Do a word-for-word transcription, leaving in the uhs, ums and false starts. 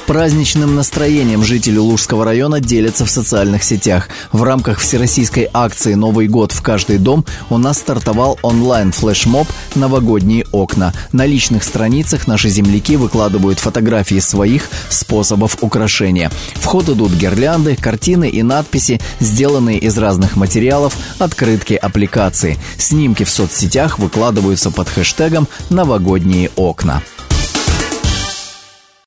Праздничным настроением жители Лужского района делятся в социальных сетях. В рамках всероссийской акции «Новый год в каждый дом» у нас стартовал онлайн-флешмоб «Новогодние окна». На личных страницах наши земляки выкладывают фотографии своих способов украшения. В ход идут гирлянды, картины и надписи, сделанные из разных материалов, открытки, аппликации. Снимки в соцсетях выкладываются под хэштегом «Новогодние окна».